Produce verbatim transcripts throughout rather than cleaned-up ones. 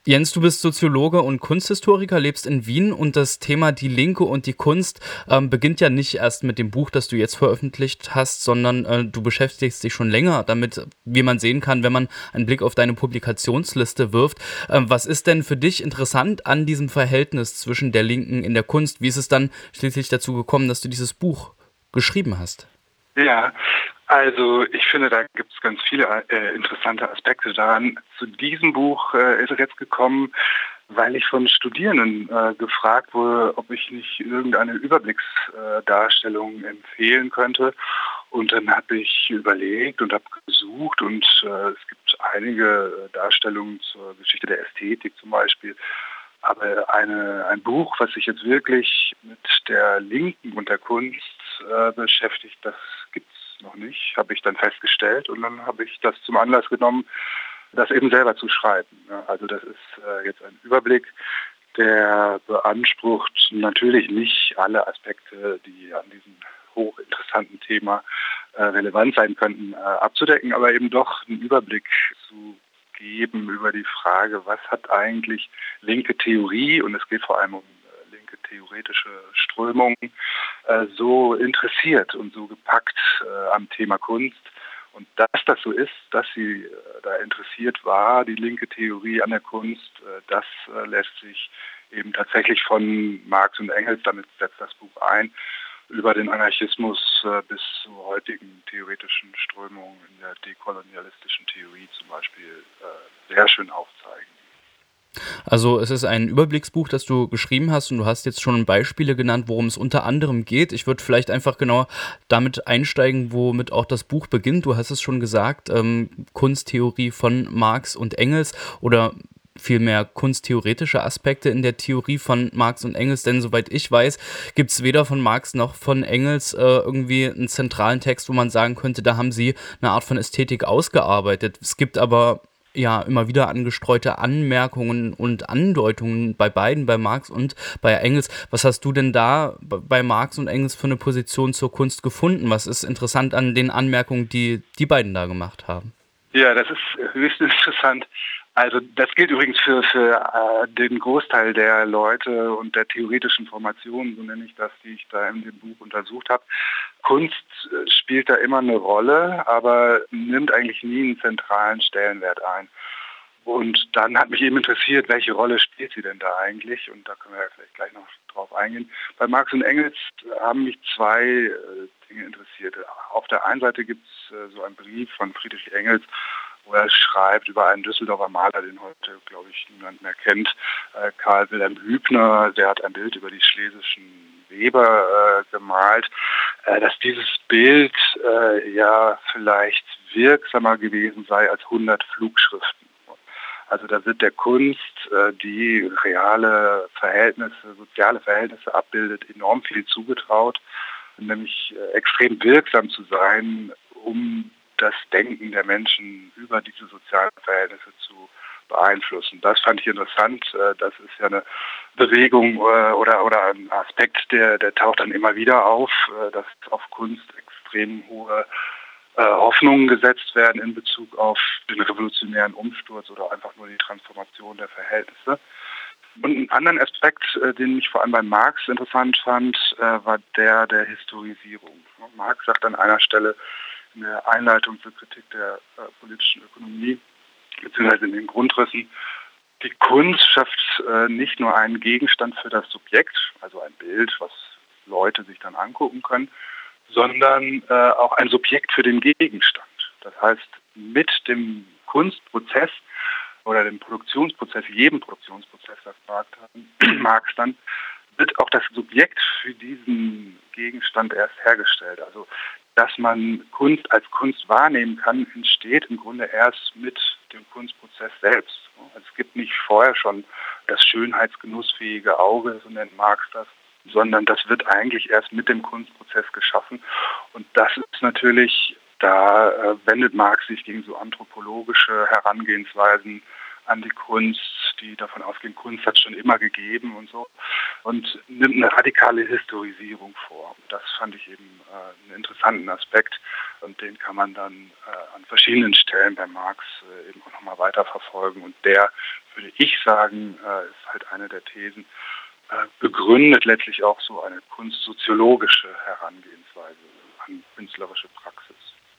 Jens, du bist Soziologe und Kunsthistoriker, lebst in Wien und das Thema die Linke und die Kunst ähm, beginnt ja nicht erst mit dem Buch, das du jetzt veröffentlicht hast, sondern äh, du beschäftigst dich schon länger damit, wie man sehen kann, wenn man einen Blick auf deine Publikationsliste wirft. Ähm, was ist denn für dich interessant an diesem Verhältnis zwischen der Linken in der Kunst? Wie ist es dann schließlich dazu gekommen, dass du dieses Buch geschrieben hast? Ja, also ich finde, da gibt es ganz viele äh, interessante Aspekte daran. Zu diesem Buch äh, ist es jetzt gekommen, weil ich von Studierenden äh, gefragt wurde, ob ich nicht irgendeine Überblicksdarstellung äh, empfehlen könnte. Und dann habe ich überlegt und habe gesucht und äh, es gibt einige Darstellungen zur Geschichte der Ästhetik zum Beispiel. Aber eine, ein Buch, was sich jetzt wirklich mit der Linken und der Kunst äh, beschäftigt, das gibt es noch nicht, habe ich dann festgestellt. Und dann habe ich das zum Anlass genommen, das eben selber zu schreiben. Also das ist äh, jetzt ein Überblick, der beansprucht natürlich nicht alle Aspekte, die an diesem hochinteressanten Thema äh, relevant sein könnten, äh, abzudecken, aber eben doch einen Überblick zu geben über die Frage, was hat eigentlich linke Theorie, und es geht vor allem um äh, linke theoretische Strömungen, äh, so interessiert und so gepackt äh, am Thema Kunst. Und dass das so ist, dass sie äh, da interessiert war, die linke Theorie an der Kunst, äh, das äh, lässt sich eben tatsächlich von Marx und Engels, damit setzt das Buch ein, über den Anarchismus äh, bis zu heutigen theoretischen Strömungen in der dekolonialistischen Theorie zum Beispiel äh, sehr schön aufzeigen. Also es ist ein Überblicksbuch, das du geschrieben hast und du hast jetzt schon Beispiele genannt, worum es unter anderem geht. Ich würde vielleicht einfach genau damit einsteigen, womit auch das Buch beginnt. Du hast es schon gesagt, ähm, Kunsttheorie von Marx und Engels oder vielmehr kunsttheoretische Aspekte in der Theorie von Marx und Engels, denn soweit ich weiß, gibt es weder von Marx noch von Engels äh, irgendwie einen zentralen Text, wo man sagen könnte, da haben sie eine Art von Ästhetik ausgearbeitet. Es gibt aber ja immer wieder angestreute Anmerkungen und Andeutungen bei beiden, bei Marx und bei Engels. Was hast du denn da bei Marx und Engels für eine Position zur Kunst gefunden? Was ist interessant an den Anmerkungen, die die beiden da gemacht haben? Ja, das ist höchst interessant. Also das gilt übrigens für, für äh, den Großteil der Leute und der theoretischen Formationen, so nenne ich das, die ich da in dem Buch untersucht habe. Kunst äh, spielt da immer eine Rolle, aber nimmt eigentlich nie einen zentralen Stellenwert ein. Und dann hat mich eben interessiert, welche Rolle spielt sie denn da eigentlich? Und da können wir ja vielleicht gleich noch drauf eingehen. Bei Marx und Engels haben mich zwei äh, Dinge interessiert. Auf der einen Seite gibt es äh, so einen Brief von Friedrich Engels, wo er schreibt über einen Düsseldorfer Maler, den heute, glaube ich, niemand mehr kennt, äh, Karl Wilhelm Hübner. Der hat ein Bild über die schlesischen Weber äh, gemalt, äh, dass dieses Bild äh, ja vielleicht wirksamer gewesen sei als hundert Flugschriften. Also da wird der Kunst, äh, die reale Verhältnisse, soziale Verhältnisse abbildet, enorm viel zugetraut, nämlich äh, extrem wirksam zu sein, um das Denken der Menschen über diese sozialen Verhältnisse zu beeinflussen. Das fand ich interessant. Das ist ja eine Bewegung oder, oder ein Aspekt, der, der taucht dann immer wieder auf, dass auf Kunst extrem hohe Hoffnungen gesetzt werden in Bezug auf den revolutionären Umsturz oder einfach nur die Transformation der Verhältnisse. Und einen anderen Aspekt, den ich vor allem bei Marx interessant fand, war der der Historisierung. Marx sagt an einer Stelle, in der Einleitung zur Kritik der äh, politischen Ökonomie, beziehungsweise in den Grundrissen, die Kunst schafft äh, nicht nur einen Gegenstand für das Subjekt, also ein Bild, was Leute sich dann angucken können, sondern äh, auch ein Subjekt für den Gegenstand. Das heißt, mit dem Kunstprozess oder dem Produktionsprozess, jedem Produktionsprozess, das Marx dann, wird auch das Subjekt für diesen Gegenstand erst hergestellt. Also dass man Kunst als Kunst wahrnehmen kann, entsteht im Grunde erst mit dem Kunstprozess selbst. Also es gibt nicht vorher schon das schönheitsgenussfähige Auge, so nennt Marx das, sondern das wird eigentlich erst mit dem Kunstprozess geschaffen. Und das ist natürlich, da äh, wendet Marx sich gegen so anthropologische Herangehensweisen an die Kunst, die davon ausgehen, Kunst hat es schon immer gegeben und so, und nimmt eine radikale Historisierung vor. Das fand ich eben äh, einen interessanten Aspekt und den kann man dann äh, an verschiedenen Stellen bei Marx äh, eben auch nochmal weiterverfolgen und der würde ich sagen, äh, ist halt eine der Thesen, äh, begründet letztlich auch so eine kunstsoziologische Herangehensweise an künstlerische Praxis.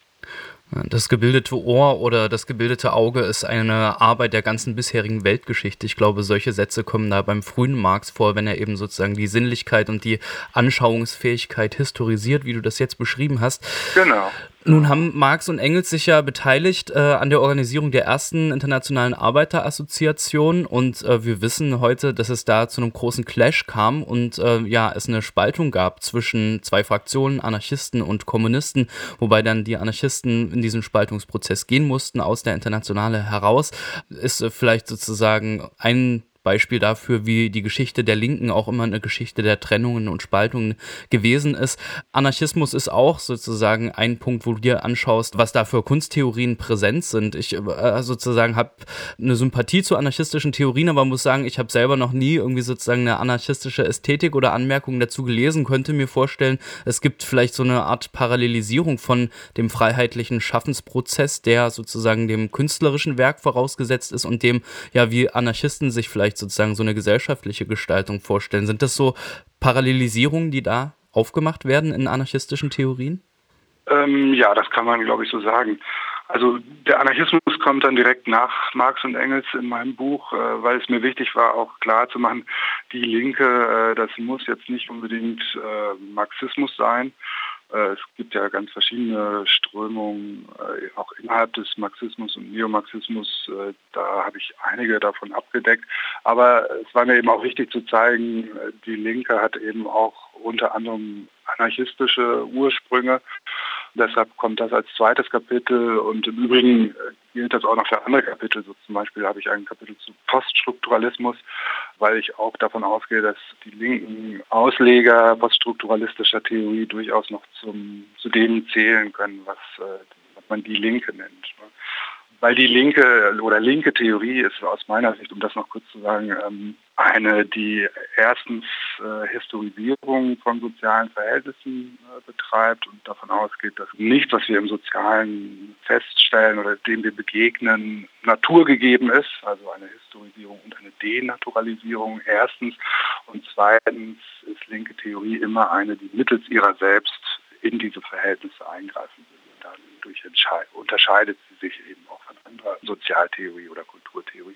Das gebildete Ohr oder das gebildete Auge ist eine Arbeit der ganzen bisherigen Weltgeschichte. Ich glaube, solche Sätze kommen da beim frühen Marx vor, wenn er eben sozusagen die Sinnlichkeit und die Anschauungsfähigkeit historisiert, wie du das jetzt beschrieben hast. Genau. Nun haben Marx und Engels sich ja beteiligt äh, an der Organisierung der ersten internationalen Arbeiterassoziation und äh, wir wissen heute, dass es da zu einem großen Clash kam und äh, ja, es eine Spaltung gab zwischen zwei Fraktionen, Anarchisten und Kommunisten, wobei dann die Anarchisten in diesen Spaltungsprozess gehen mussten, aus der Internationale heraus. Ist äh, vielleicht sozusagen ein Beispiel dafür, wie die Geschichte der Linken auch immer eine Geschichte der Trennungen und Spaltungen gewesen ist. Anarchismus ist auch sozusagen ein Punkt, wo du dir anschaust, was da für Kunsttheorien präsent sind. Ich äh, sozusagen habe eine Sympathie zu anarchistischen Theorien, aber muss sagen, ich habe selber noch nie irgendwie sozusagen eine anarchistische Ästhetik oder Anmerkungen dazu gelesen, könnte mir vorstellen, es gibt vielleicht so eine Art Parallelisierung von dem freiheitlichen Schaffensprozess, der sozusagen dem künstlerischen Werk vorausgesetzt ist und dem, ja, wie Anarchisten sich vielleicht sozusagen so eine gesellschaftliche Gestaltung vorstellen. Sind das so Parallelisierungen, die da aufgemacht werden in anarchistischen Theorien? Ähm, ja, das kann man, glaube ich, so sagen. Also der Anarchismus kommt dann direkt nach Marx und Engels in meinem Buch, äh, weil es mir wichtig war, auch klar zu machen, die Linke, äh, das muss jetzt nicht unbedingt äh, Marxismus sein. Es gibt ja ganz verschiedene Strömungen, auch innerhalb des Marxismus und Neomarxismus. Da habe ich einige davon abgedeckt. Aber es war mir eben auch wichtig zu zeigen, die Linke hat eben auch unter anderem anarchistische Ursprünge. Deshalb kommt das als zweites Kapitel und im Übrigen gilt das auch noch für andere Kapitel. So zum Beispiel habe ich ein Kapitel zu Poststrukturalismus, weil ich auch davon ausgehe, dass die linken Ausleger poststrukturalistischer Theorie durchaus noch zum, zu denen zählen können, was, was man die Linke nennt. Weil die linke oder linke Theorie ist aus meiner Sicht, um das noch kurz zu sagen, eine, die erstens äh, Historisierung von sozialen Verhältnissen äh, betreibt und davon ausgeht, dass nichts, was wir im Sozialen feststellen oder dem wir begegnen, naturgegeben ist, also eine Historisierung und eine Denaturalisierung erstens. Und zweitens ist linke Theorie immer eine, die mittels ihrer selbst in diese Verhältnisse eingreifen will. Und dadurch unterscheidet sie sich eben auch von anderer Sozialtheorie oder Kulturtheorie.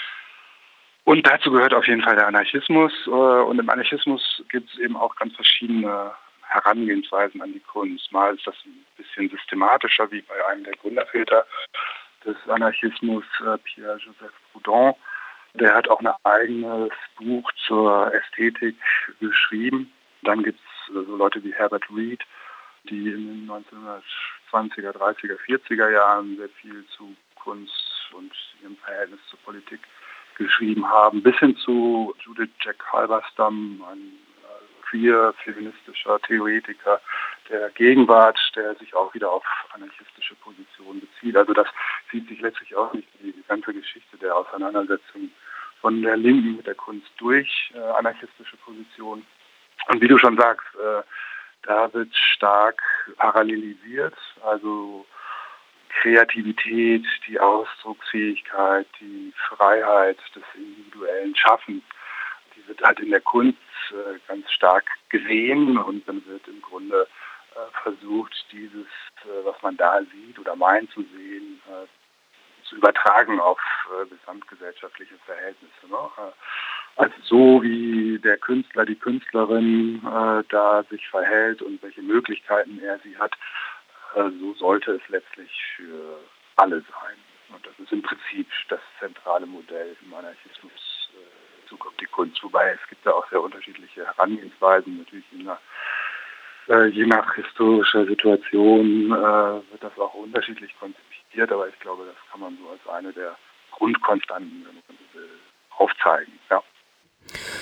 Und dazu gehört auf jeden Fall der Anarchismus. Und im Anarchismus gibt es eben auch ganz verschiedene Herangehensweisen an die Kunst. Mal ist das ein bisschen systematischer, wie bei einem der Gründerväter des Anarchismus, Pierre-Joseph Proudhon. Der hat auch ein eigenes Buch zur Ästhetik geschrieben. Dann gibt es so Leute wie Herbert Reed, die in den neunzehnhundertzwanziger, dreißiger, vierziger Jahren sehr viel zu Kunst und ihrem Verhältnis zur Politik geschrieben haben, bis hin zu Judith Jack Halberstam, ein queer feministischer Theoretiker der Gegenwart, der sich auch wieder auf anarchistische Positionen bezieht. Also das zieht sich letztlich auch nicht die ganze Geschichte der Auseinandersetzung von der Linken mit der Kunst durch, äh, anarchistische Positionen. Und wie du schon sagst, äh, da wird stark parallelisiert, also Kreativität, die Ausdrucksfähigkeit, die Freiheit des individuellen Schaffens, die wird halt in der Kunst äh, ganz stark gesehen und dann wird im Grunde äh, versucht, dieses, äh, was man da sieht oder meint zu sehen, äh, zu übertragen auf äh, gesamtgesellschaftliche Verhältnisse. Ne? Äh, also so wie der Künstler, die Künstlerin äh, da sich verhält und welche Möglichkeiten er sie hat, so sollte es letztlich für alle sein. Und das ist im Prinzip das zentrale Modell im Anarchismus in Bezug auf die Kunst. Wobei es gibt da auch sehr unterschiedliche Herangehensweisen. Natürlich je nach, äh, je nach historischer Situation äh, wird das auch unterschiedlich konzipiert, aber ich glaube, das kann man so als eine der Grundkonstanten, wenn man so will, aufzeigen. Ja.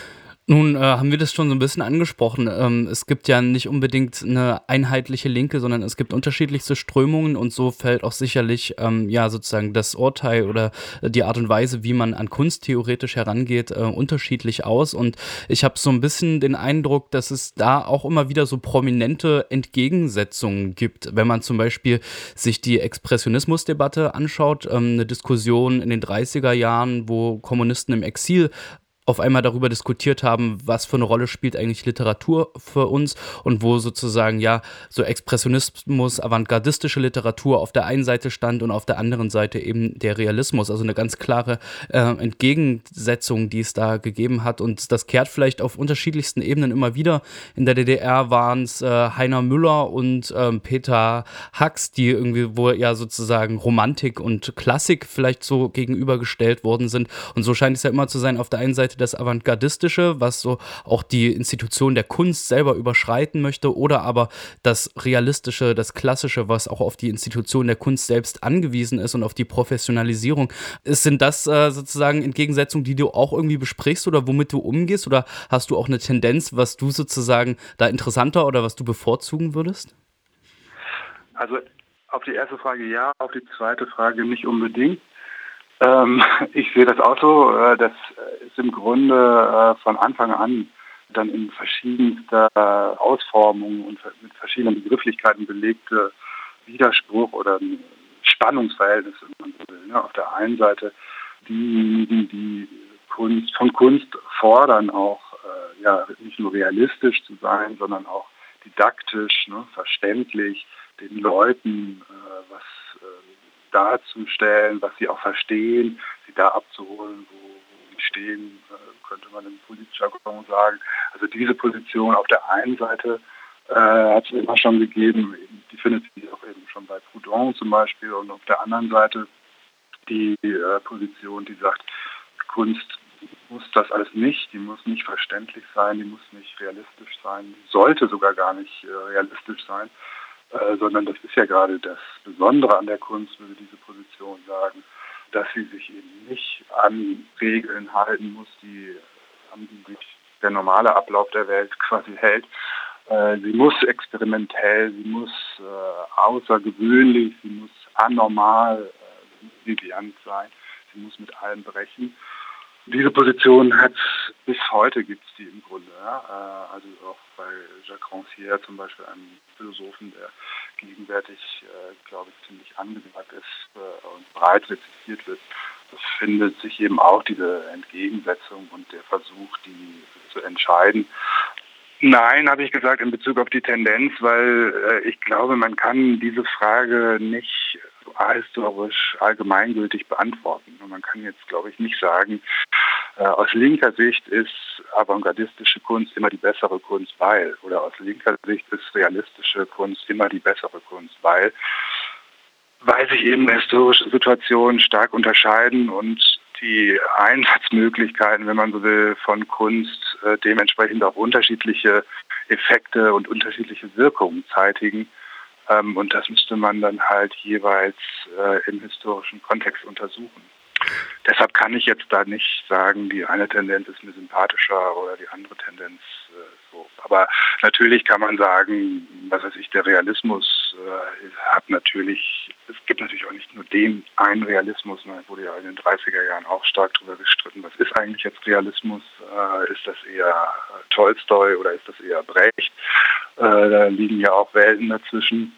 Nun äh, haben wir das schon so ein bisschen angesprochen. Ähm, es gibt ja nicht unbedingt eine einheitliche Linke, sondern es gibt unterschiedlichste Strömungen und so fällt auch sicherlich ähm, ja sozusagen das Urteil oder die Art und Weise, wie man an Kunst theoretisch herangeht, äh, unterschiedlich aus. Und ich habe so ein bisschen den Eindruck, dass es da auch immer wieder so prominente Entgegensetzungen gibt. Wenn man zum Beispiel sich die Expressionismusdebatte anschaut, ähm, eine Diskussion in den dreißiger Jahren, wo Kommunisten im Exil auf einmal darüber diskutiert haben, was für eine Rolle spielt eigentlich Literatur für uns und wo sozusagen ja so Expressionismus, avantgardistische Literatur auf der einen Seite stand und auf der anderen Seite eben der Realismus, also eine ganz klare äh, Entgegensetzung, die es da gegeben hat und das kehrt vielleicht auf unterschiedlichsten Ebenen immer wieder. In der D D R waren es äh, Heiner Müller und ähm, Peter Hacks, die irgendwie, wo ja sozusagen Romantik und Klassik vielleicht so gegenübergestellt worden sind und so scheint es ja immer zu sein, auf der einen Seite das Avantgardistische, was so auch die Institution der Kunst selber überschreiten möchte, oder aber das Realistische, das Klassische, was auch auf die Institution der Kunst selbst angewiesen ist und auf die Professionalisierung. Sind das äh, sozusagen Entgegensetzungen, die du auch irgendwie besprichst oder womit du umgehst? Oder hast du auch eine Tendenz, was du sozusagen da interessanter oder was du bevorzugen würdest? Also auf die erste Frage ja, auf die zweite Frage nicht unbedingt. Ähm, ich sehe das auch so, äh, das ist im Grunde äh, von Anfang an dann in verschiedenster äh, Ausformungen und mit verschiedenen Begrifflichkeiten belegte Widerspruch oder ein Spannungsverhältnis, wenn man so will. Ne? Auf der einen Seite diejenigen, die Kunst, von Kunst fordern, auch äh, ja nicht nur realistisch zu sein, sondern auch didaktisch, ne, verständlich, den Leuten äh, was äh, darzustellen, was sie auch verstehen, sie da abzuholen, wo, wo sie stehen, äh, könnte man im Politjargon sagen. Also diese Position auf der einen Seite äh, hat es immer schon gegeben, die findet sich auch eben schon bei Proudhon zum Beispiel, und auf der anderen Seite die äh, Position, die sagt, Kunst muss das alles nicht, die muss nicht verständlich sein, die muss nicht realistisch sein, die sollte sogar gar nicht äh, realistisch sein. Äh, sondern das ist ja gerade das Besondere an der Kunst, würde diese Position sagen, dass sie sich eben nicht an Regeln halten muss, die an die sich der normale Ablauf der Welt quasi hält. Äh, sie muss experimentell, sie muss äh, außergewöhnlich, sie muss anormal, äh, sie muss deviant sein, sie muss mit allem brechen. Diese Position hat bis heute gibt es die im Grunde. Ja? Also auch bei Jacques Rancière zum Beispiel, einem Philosophen, der gegenwärtig, äh, glaube ich, ziemlich angesagt ist äh, und breit rezitiert wird, findet sich eben auch diese Entgegensetzung und der Versuch, die zu entscheiden. Nein, habe ich gesagt, in Bezug auf die Tendenz, weil äh, ich glaube, man kann diese Frage nicht historisch allgemeingültig beantworten. Und man kann jetzt, glaube ich, nicht sagen, äh, aus linker Sicht ist avantgardistische Kunst immer die bessere Kunst, weil, oder aus linker Sicht ist realistische Kunst immer die bessere Kunst, weil, weil sich eben historische Situationen stark unterscheiden und die Einsatzmöglichkeiten, wenn man so will, von Kunst äh, dementsprechend auch unterschiedliche Effekte und unterschiedliche Wirkungen zeitigen. Ähm, und das müsste man dann halt jeweils äh, im historischen Kontext untersuchen. Deshalb kann ich jetzt da nicht sagen, die eine Tendenz ist mir sympathischer oder die andere Tendenz äh, so. Aber natürlich kann man sagen, was weiß ich, der Realismus äh, hat natürlich, es gibt natürlich auch nicht nur den einen Realismus, ne, wurde ja in den dreißiger Jahren auch stark darüber gestritten, was ist eigentlich jetzt Realismus, äh, ist das eher äh, Tolstoi oder ist das eher Brecht, äh, da liegen ja auch Welten dazwischen.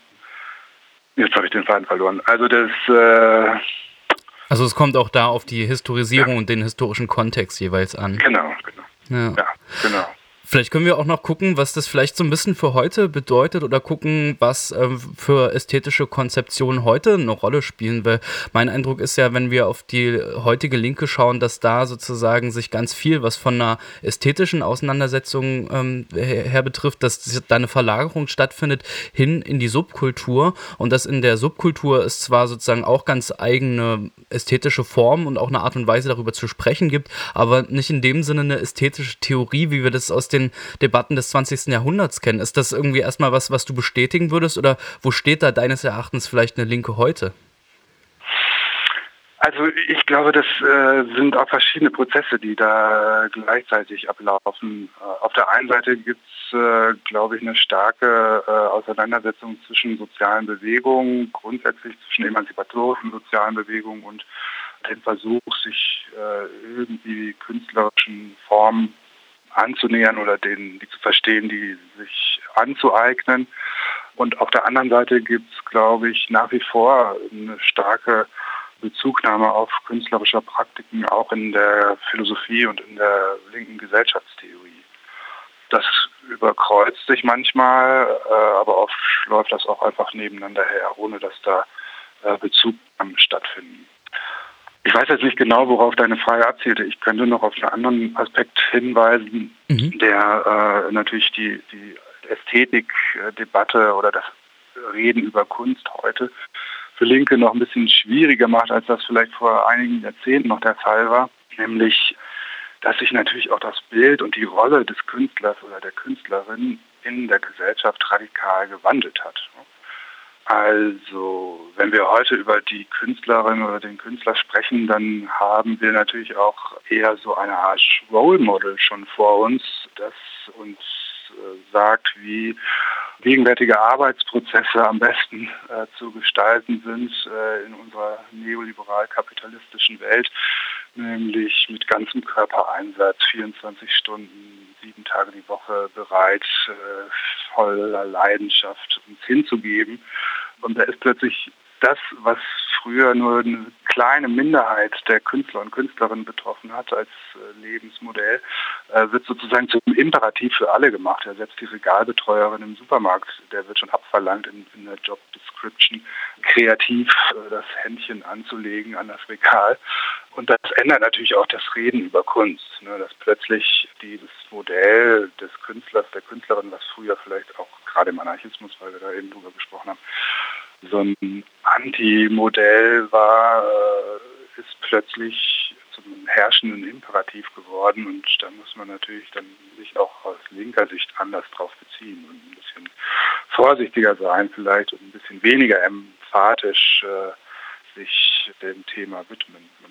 Jetzt habe ich den Faden verloren. Also das... Äh, Also es kommt auch da auf die Historisierung ja. und den historischen Kontext jeweils an. Genau, genau. Ja, ja genau. Vielleicht können wir auch noch gucken, was das vielleicht so ein bisschen für heute bedeutet oder gucken, was äh, für ästhetische Konzeptionen heute eine Rolle spielen. Weil mein Eindruck ist ja, wenn wir auf die heutige Linke schauen, dass da sozusagen sich ganz viel, was von einer ästhetischen Auseinandersetzung ähm, her, her betrifft, dass da eine Verlagerung stattfindet hin in die Subkultur und dass in der Subkultur es zwar sozusagen auch ganz eigene ästhetische Formen und auch eine Art und Weise darüber zu sprechen gibt, aber nicht in dem Sinne eine ästhetische Theorie, wie wir das aus den Debatten des zwanzigsten Jahrhunderts kennen. Ist das irgendwie erstmal was, was du bestätigen würdest oder wo steht da deines Erachtens vielleicht eine Linke heute? Also ich glaube, das äh, sind auch verschiedene Prozesse, die da gleichzeitig ablaufen. Äh, auf der einen Seite gibt es, äh, glaube ich, eine starke äh, Auseinandersetzung zwischen sozialen Bewegungen, grundsätzlich zwischen emanzipatorischen sozialen Bewegungen und dem Versuch, sich äh, irgendwie künstlerischen Formen anzunähern oder denen, die zu verstehen, die sich anzueignen. Und auf der anderen Seite gibt es, glaube ich, nach wie vor eine starke Bezugnahme auf künstlerische Praktiken auch in der Philosophie und in der linken Gesellschaftstheorie. Das überkreuzt sich manchmal, äh, aber oft läuft das auch einfach nebeneinander her, ohne dass da äh, Bezugnahmen stattfinden. Ich weiß jetzt nicht genau, worauf deine Frage abzielte. Ich könnte noch auf einen anderen Aspekt hinweisen, mhm. der äh, natürlich die, die Ästhetikdebatte oder das Reden über Kunst heute für Linke noch ein bisschen schwieriger macht, als das vielleicht vor einigen Jahrzehnten noch der Fall war. Nämlich, dass sich natürlich auch das Bild und die Rolle des Künstlers oder der Künstlerin in der Gesellschaft radikal gewandelt hat. Also, wenn wir heute über die Künstlerin oder den Künstler sprechen, dann haben wir natürlich auch eher so eine Art Role Model schon vor uns, das uns äh, sagt, wie gegenwärtige Arbeitsprozesse am besten äh, zu gestalten sind äh, in unserer neoliberal-kapitalistischen Welt, nämlich mit ganzem Körpereinsatz, vierundzwanzig Stunden, sieben Tage die Woche bereit, äh, voller Leidenschaft uns hinzugeben. Und da ist plötzlich das, was früher nur eine kleine Minderheit der Künstler und Künstlerinnen betroffen hat als äh, Lebensmodell, äh, wird sozusagen zum Imperativ für alle gemacht. Ja, selbst die Regalbetreuerin im Supermarkt, der wird schon abverlangt in, in der Job Description, kreativ äh, das Händchen anzulegen an das Regal. Und das ändert natürlich auch das Reden über Kunst, ne, dass plötzlich dieses Modell des Künstlers, der Künstlerin, was früher vielleicht auch gerade im Anarchismus, weil wir da eben drüber gesprochen haben, so ein Anti-Modell war, äh, ist plötzlich zum herrschenden Imperativ geworden und da muss man natürlich dann sich auch aus linker Sicht anders drauf beziehen und ein bisschen vorsichtiger sein vielleicht und ein bisschen weniger emphatisch äh, sich dem Thema widmen.